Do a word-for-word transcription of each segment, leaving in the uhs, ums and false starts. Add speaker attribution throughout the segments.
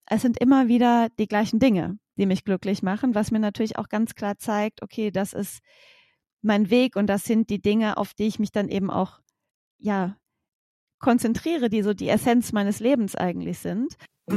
Speaker 1: es sind immer wieder die gleichen Dinge, die mich glücklich machen, was mir natürlich auch ganz klar zeigt, okay, das ist mein Weg und das sind die Dinge, auf die ich mich dann eben auch, ja, konzentriere, die so die Essenz meines Lebens eigentlich sind.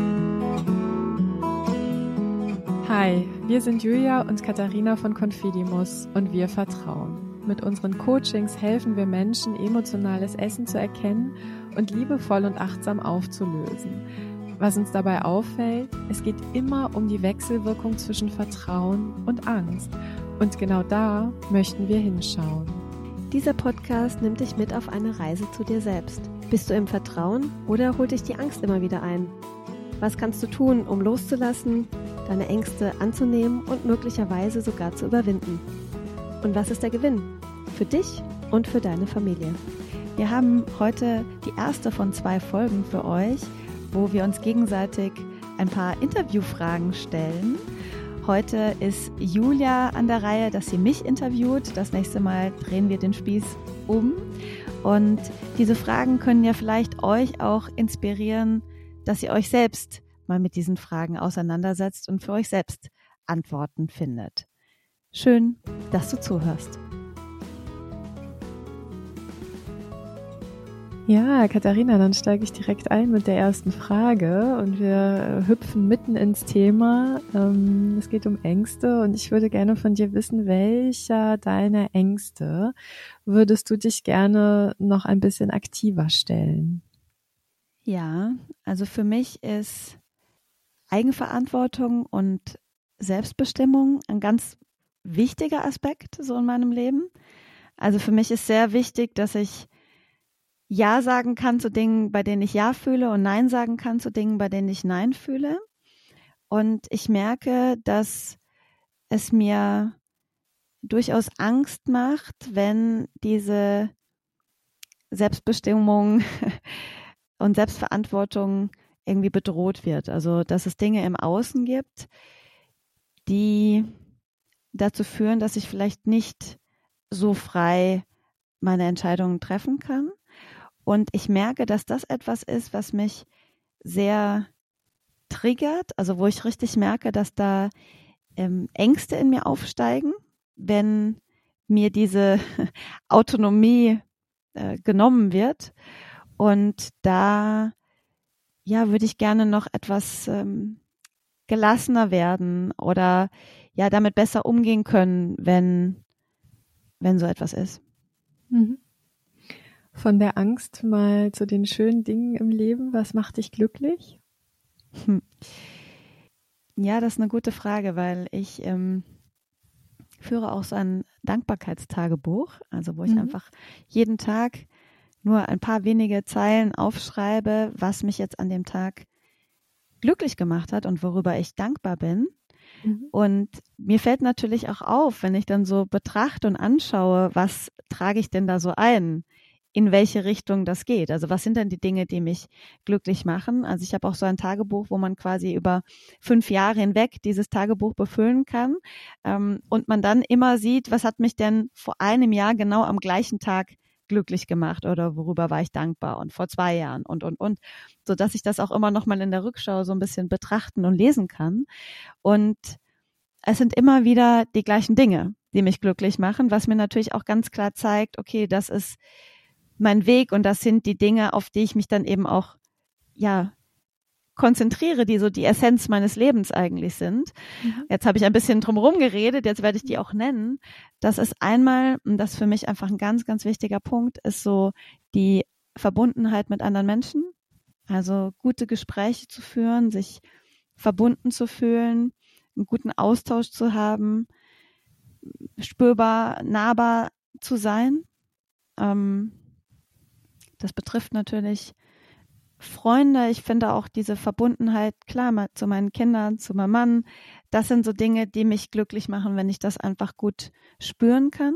Speaker 2: Hi, wir sind Julia und Katharina von Confidimus und wir vertrauen. Mit unseren Coachings helfen wir Menschen, emotionales Essen zu erkennen und liebevoll und achtsam aufzulösen. Was uns dabei auffällt, es geht immer um die Wechselwirkung zwischen Vertrauen und Angst. Und genau da möchten wir hinschauen.
Speaker 3: Dieser Podcast nimmt dich mit auf eine Reise zu dir selbst. Bist du im Vertrauen oder holt dich die Angst immer wieder ein? Was kannst du tun, um loszulassen, deine Ängste anzunehmen und möglicherweise sogar zu überwinden? Und was ist der Gewinn? Für dich und für deine Familie.
Speaker 1: Wir haben heute die erste von zwei Folgen für euch, wo wir uns gegenseitig ein paar Interviewfragen stellen. Heute ist Julia an der Reihe, dass sie mich interviewt. Das nächste Mal drehen wir den Spieß um. Und diese Fragen können ja vielleicht euch auch inspirieren, dass ihr euch selbst mal mit diesen Fragen auseinandersetzt und für euch selbst Antworten findet. Schön, dass du zuhörst.
Speaker 2: Ja, Katharina, dann steige ich direkt ein mit der ersten Frage und wir hüpfen mitten ins Thema. Es geht um Ängste und ich würde gerne von dir wissen, welcher deiner Ängste würdest du dich gerne noch ein bisschen aktiver stellen?
Speaker 1: Ja, also für mich ist Eigenverantwortung und Selbstbestimmung ein ganz wichtiger Aspekt so in meinem Leben. Also für mich ist sehr wichtig, dass ich Ja sagen kann zu Dingen, bei denen ich Ja fühle und Nein sagen kann zu Dingen, bei denen ich Nein fühle. Und ich merke, dass es mir durchaus Angst macht, wenn diese Selbstbestimmung und Selbstverantwortung irgendwie bedroht wird. Also, dass es Dinge im Außen gibt, die dazu führen, dass ich vielleicht nicht so frei meine Entscheidungen treffen kann. Und ich merke, dass das etwas ist, was mich sehr triggert, also wo ich richtig merke, dass da ähm, Ängste in mir aufsteigen, wenn mir diese Autonomie äh, genommen wird. Und da ja, würde ich gerne noch etwas ähm, gelassener werden oder ja damit besser umgehen können, wenn, wenn so etwas ist.
Speaker 2: Mhm. Von der Angst mal zu den schönen Dingen im Leben. Was macht dich glücklich?
Speaker 1: Hm. Ja, das ist eine gute Frage, weil ich ähm, führe auch so ein Dankbarkeitstagebuch, also wo ich mhm. einfach jeden Tag nur ein paar wenige Zeilen aufschreibe, was mich jetzt an dem Tag glücklich gemacht hat und worüber ich dankbar bin. Mhm. Und mir fällt natürlich auch auf, wenn ich dann so betrachte und anschaue, was trage ich denn da so ein? In welche Richtung das geht. Also was sind denn die Dinge, die mich glücklich machen? Also ich habe auch so ein Tagebuch, wo man quasi über fünf Jahre hinweg dieses Tagebuch befüllen kann ähm, und man dann immer sieht, was hat mich denn vor einem Jahr genau am gleichen Tag glücklich gemacht oder worüber war ich dankbar und vor zwei Jahren und, und, und, so dass ich das auch immer noch mal in der Rückschau so ein bisschen betrachten und lesen kann. Und es sind immer wieder die gleichen Dinge, die mich glücklich machen, was mir natürlich auch ganz klar zeigt, okay, das ist mein Weg und das sind die Dinge, auf die ich mich dann eben auch, ja, konzentriere, die so die Essenz meines Lebens eigentlich sind. Mhm. Jetzt habe ich ein bisschen drumherum geredet, jetzt werde ich die auch nennen. Das ist einmal, und das ist für mich einfach ein ganz, ganz wichtiger Punkt, ist so die Verbundenheit mit anderen Menschen. Also gute Gespräche zu führen, sich verbunden zu fühlen, einen guten Austausch zu haben, spürbar, nahbar zu sein. Ähm, Das betrifft natürlich Freunde. Ich finde auch diese Verbundenheit, klar, mal zu meinen Kindern, zu meinem Mann. Das sind so Dinge, die mich glücklich machen, wenn ich das einfach gut spüren kann.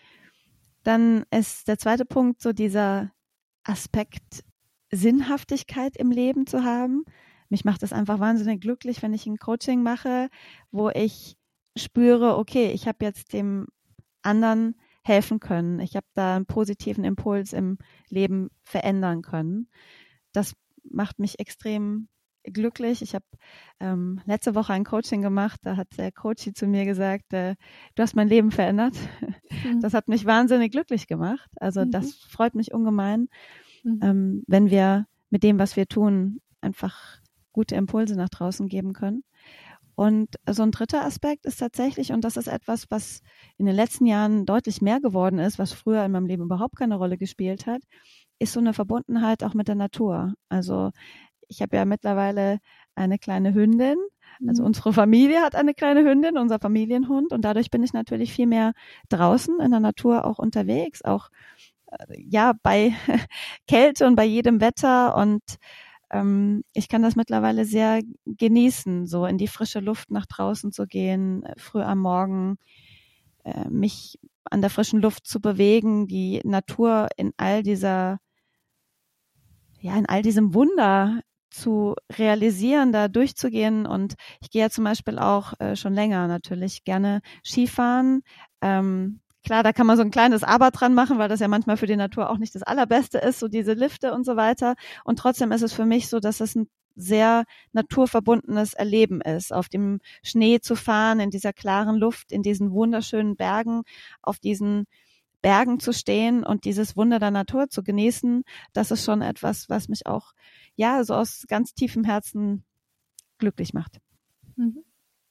Speaker 1: Dann ist der zweite Punkt so dieser Aspekt, Sinnhaftigkeit im Leben zu haben. Mich macht das einfach wahnsinnig glücklich, wenn ich ein Coaching mache, wo ich spüre, okay, ich habe jetzt dem anderen helfen können. Ich habe da einen positiven Impuls im Leben verändern können. Das macht mich extrem glücklich. Ich habe ähm, letzte Woche ein Coaching gemacht, da hat der Coach zu mir gesagt, äh, du hast mein Leben verändert. Mhm. Das hat mich wahnsinnig glücklich gemacht. Also mhm. das freut mich ungemein, mhm. ähm, wenn wir mit dem, was wir tun, einfach gute Impulse nach draußen geben können. Und so ein dritter Aspekt ist tatsächlich, und das ist etwas, was in den letzten Jahren deutlich mehr geworden ist, was früher in meinem Leben überhaupt keine Rolle gespielt hat, ist so eine Verbundenheit auch mit der Natur. Also ich habe ja mittlerweile eine kleine Hündin. Also unsere Familie hat eine kleine Hündin, unser Familienhund. Und dadurch bin ich natürlich viel mehr draußen in der Natur auch unterwegs, auch ja bei Kälte und bei jedem Wetter. Und ähm, ich kann das mittlerweile sehr genießen, so in die frische Luft nach draußen zu gehen, früh am Morgen, äh, mich an der frischen Luft zu bewegen, die Natur in all dieser, ja, in all diesem Wunder zu realisieren, da durchzugehen. Und ich gehe ja zum Beispiel auch äh, schon länger natürlich gerne Skifahren. Ähm, klar, da kann man so ein kleines Aber dran machen, weil das ja manchmal für die Natur auch nicht das Allerbeste ist, so diese Lifte und so weiter. Und trotzdem ist es für mich so, dass es ein sehr naturverbundenes Erleben ist, auf dem Schnee zu fahren, in dieser klaren Luft, in diesen wunderschönen Bergen, auf diesen Bergen zu stehen und dieses Wunder der Natur zu genießen. Das ist schon etwas, was mich auch ja so aus ganz tiefem Herzen glücklich macht.
Speaker 2: Mhm.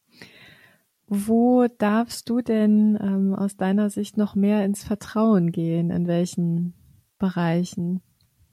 Speaker 2: Wo darfst du denn ähm, aus deiner Sicht noch mehr ins Vertrauen gehen? In welchen Bereichen?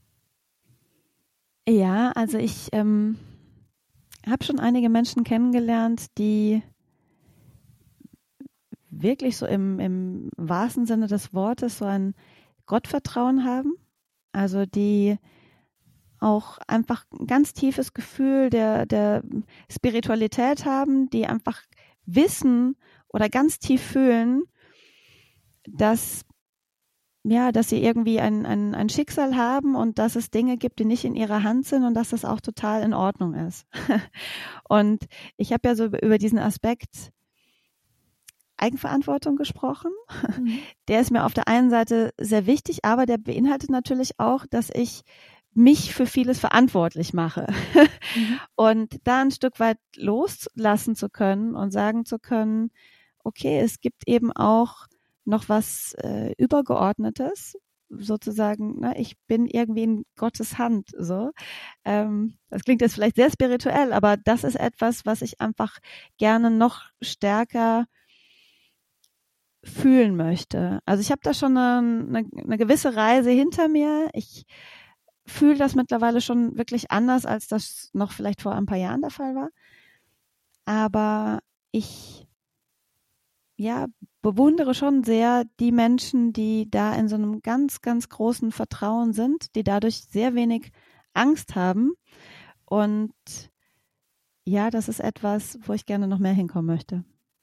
Speaker 1: Ja, also ich ähm, habe schon einige Menschen kennengelernt, die wirklich so im, im wahrsten Sinne des Wortes so ein Gottvertrauen haben. Also die auch einfach ein ganz tiefes Gefühl der, der Spiritualität haben, die einfach wissen oder ganz tief fühlen, dass, ja, dass sie irgendwie ein, ein, ein Schicksal haben und dass es Dinge gibt, die nicht in ihrer Hand sind und dass das auch total in Ordnung ist. Und ich habe ja so über diesen Aspekt Eigenverantwortung gesprochen. Mhm. Der ist mir auf der einen Seite sehr wichtig, aber der beinhaltet natürlich auch, dass ich mich für vieles verantwortlich mache. Mhm. Und da ein Stück weit loslassen zu können und sagen zu können, okay, es gibt eben auch noch was äh, Übergeordnetes, sozusagen, ne, ich bin irgendwie in Gottes Hand, so. Ähm, das klingt jetzt vielleicht sehr spirituell, aber das ist etwas, was ich einfach gerne noch stärker fühlen möchte. Also ich habe da schon eine, eine, eine gewisse Reise hinter mir. Ich fühle das mittlerweile schon wirklich anders, als das noch vielleicht vor ein paar Jahren der Fall war. Aber ich ja bewundere schon sehr die Menschen, die da in so einem ganz, ganz großen Vertrauen sind, die dadurch sehr wenig Angst haben. Und ja, das ist etwas, wo ich gerne noch mehr hinkommen möchte.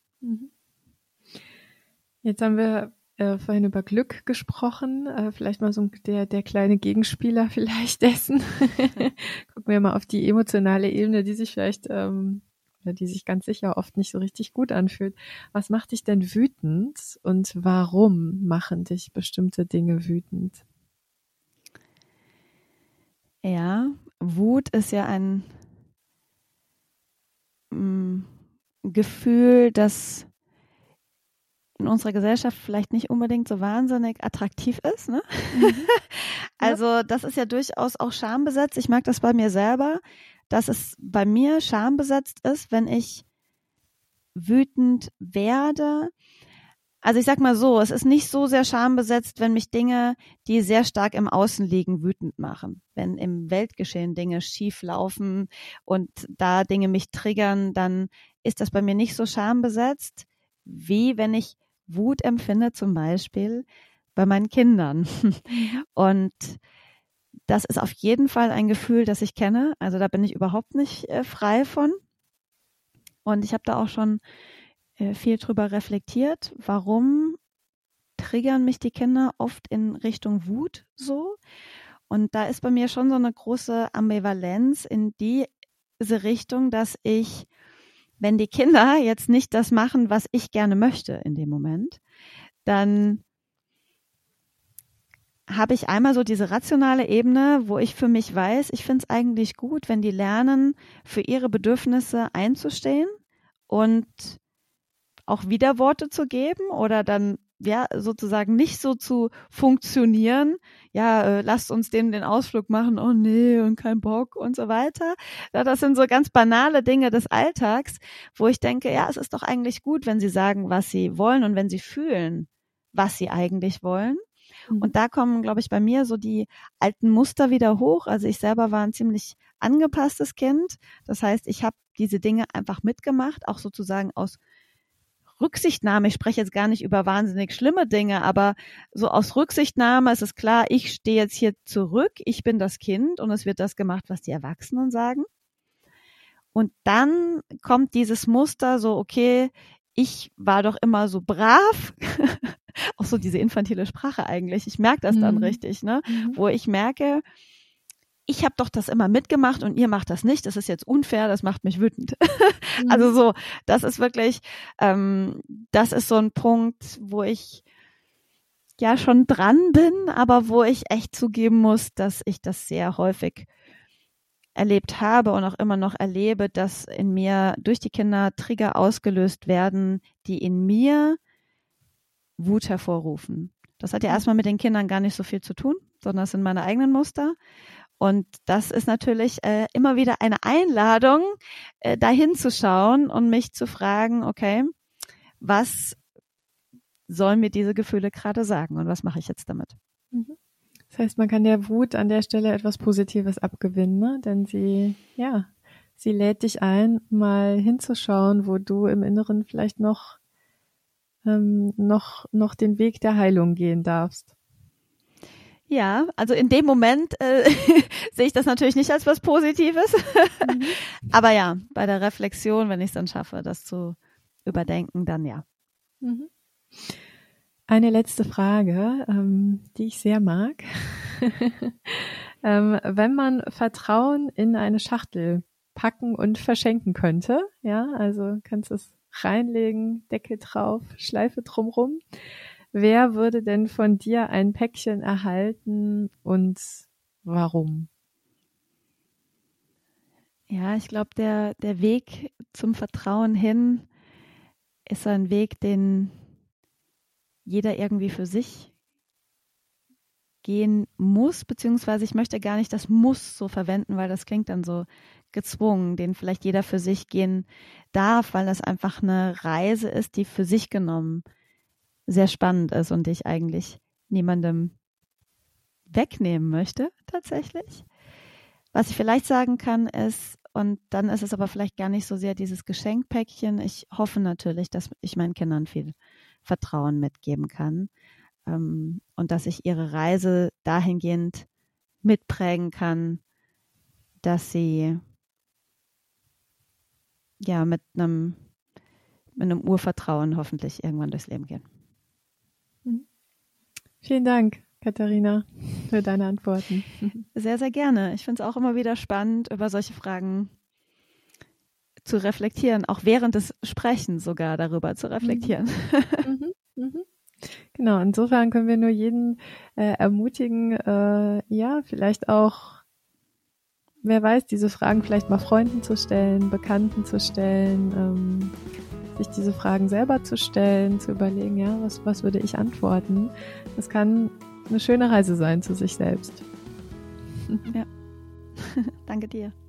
Speaker 2: Jetzt haben wir äh, vorhin über Glück gesprochen, äh, vielleicht mal so der, der kleine Gegenspieler vielleicht dessen. Gucken wir mal auf die emotionale Ebene, die sich vielleicht, ähm, oder die sich ganz sicher oft nicht so richtig gut anfühlt. Was macht dich denn wütend und warum machen dich bestimmte Dinge wütend?
Speaker 1: Ja, Wut ist ja ein mh, Gefühl, das in unserer Gesellschaft vielleicht nicht unbedingt so wahnsinnig attraktiv ist. Ne? Mhm. Also das ist ja durchaus auch schambesetzt. Ich merke das bei mir selber, dass es bei mir schambesetzt ist, wenn ich wütend werde. Also ich sag mal so, es ist nicht so sehr schambesetzt, wenn mich Dinge, die sehr stark im Außen liegen, wütend machen. Wenn im Weltgeschehen Dinge schief laufen und da Dinge mich triggern, dann ist das bei mir nicht so schambesetzt, wie wenn ich Wut empfinde, zum Beispiel bei meinen Kindern. Und das ist auf jeden Fall ein Gefühl, das ich kenne. Also da bin ich überhaupt nicht äh, frei von. Und ich habe da auch schon äh, viel drüber reflektiert, warum triggern mich die Kinder oft in Richtung Wut so. Und da ist bei mir schon so eine große Ambivalenz in diese Richtung, dass ich, wenn die Kinder jetzt nicht das machen, was ich gerne möchte in dem Moment, dann habe ich einmal so diese rationale Ebene, wo ich für mich weiß, ich finde es eigentlich gut, wenn die lernen, für ihre Bedürfnisse einzustehen und auch Widerworte zu geben oder dann ja sozusagen nicht so zu funktionieren, ja, äh, lasst uns den den Ausflug machen, oh nee, und kein Bock und so weiter. Ja, das sind so ganz banale Dinge des Alltags, wo ich denke, ja, es ist doch eigentlich gut, wenn sie sagen, was sie wollen und wenn sie fühlen, was sie eigentlich wollen. Mhm. Und da kommen, glaube ich, bei mir so die alten Muster wieder hoch. Also ich selber war ein ziemlich angepasstes Kind. Das heißt, ich habe diese Dinge einfach mitgemacht, auch sozusagen aus Rücksichtnahme, ich spreche jetzt gar nicht über wahnsinnig schlimme Dinge, aber so aus Rücksichtnahme ist es klar, ich stehe jetzt hier zurück, ich bin das Kind und es wird das gemacht, was die Erwachsenen sagen. Und dann kommt dieses Muster so, okay, ich war doch immer so brav, auch so diese infantile Sprache eigentlich, ich merke das dann mhm. richtig, ne, mhm. wo ich merke, ich habe doch das immer mitgemacht und ihr macht das nicht. Das ist jetzt unfair, das macht mich wütend. Mhm. Also so, das ist wirklich, ähm, das ist so ein Punkt, wo ich ja schon dran bin, aber wo ich echt zugeben muss, dass ich das sehr häufig erlebt habe und auch immer noch erlebe, dass in mir durch die Kinder Trigger ausgelöst werden, die in mir Wut hervorrufen. Das hat ja erstmal mit den Kindern gar nicht so viel zu tun, sondern das sind meine eigenen Muster. Und das ist natürlich äh, immer wieder eine Einladung, äh, dahin zu schauen und mich zu fragen, okay, was sollen mir diese Gefühle gerade sagen und was mache ich jetzt damit?
Speaker 2: Das heißt, man kann der Wut an der Stelle etwas Positives abgewinnen, ne? Denn sie, ja, sie lädt dich ein, mal hinzuschauen, wo du im Inneren vielleicht noch, ähm, noch, noch den Weg der Heilung gehen darfst.
Speaker 1: Ja, also in dem Moment äh, sehe ich das natürlich nicht als was Positives. Mhm. Aber ja, bei der Reflexion, wenn ich es dann schaffe, das zu überdenken, dann ja.
Speaker 2: Mhm. Eine letzte Frage, ähm, die ich sehr mag. ähm, wenn man Vertrauen in eine Schachtel packen und verschenken könnte, ja, also kannst es reinlegen, Deckel drauf, Schleife drumrum. Wer würde denn von dir ein Päckchen erhalten und warum?
Speaker 1: Ja, ich glaube, der, der Weg zum Vertrauen hin ist ein Weg, den jeder irgendwie für sich gehen muss, beziehungsweise ich möchte gar nicht das Muss so verwenden, weil das klingt dann so gezwungen, den vielleicht jeder für sich gehen darf, weil das einfach eine Reise ist, die für sich genommen sehr spannend ist und die ich eigentlich niemandem wegnehmen möchte, tatsächlich. Was ich vielleicht sagen kann ist, und dann ist es aber vielleicht gar nicht so sehr dieses Geschenkpäckchen, ich hoffe natürlich, dass ich meinen Kindern viel Vertrauen mitgeben kann ähm, und dass ich ihre Reise dahingehend mitprägen kann, dass sie ja mit einem, mit einem Urvertrauen hoffentlich irgendwann durchs Leben gehen.
Speaker 2: Vielen Dank, Katharina, für deine Antworten.
Speaker 1: Sehr, sehr gerne. Ich finde es auch immer wieder spannend, über solche Fragen zu reflektieren, auch während des Sprechens sogar darüber zu reflektieren.
Speaker 2: Mhm. Mhm. Genau, insofern können wir nur jeden äh, ermutigen, äh, ja, vielleicht auch, wer weiß, diese Fragen vielleicht mal Freunden zu stellen, Bekannten zu stellen, ähm, sich diese Fragen selber zu stellen, zu überlegen, ja, was, was würde ich antworten? Das kann eine schöne Reise sein zu sich selbst.
Speaker 1: Ja, danke dir.